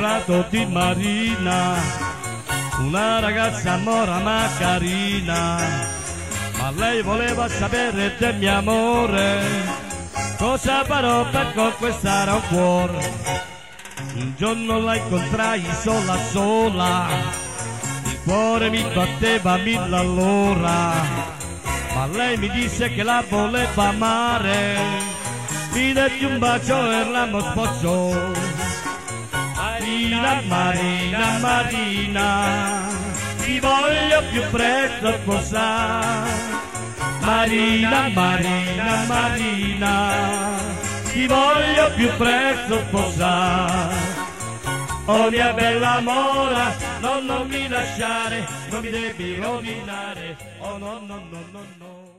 innamorato di Marina, una ragazza mora ma carina, ma lei voleva sapere del mio amore, cosa farò per conquistare un cuore. Un giorno la incontrai sola sola, il cuore mi batteva 1000 all'ora, ma lei mi disse che la voleva amare, mi detti un bacio e l'amo sposò. Marina, Marina, Marina, ti voglio più presto sposare. Marina, Marina, Marina, ti voglio più presto sposare. Oh mia bella mora, no, non mi lasciare, non mi devi rovinare, oh no, no, no, no, no.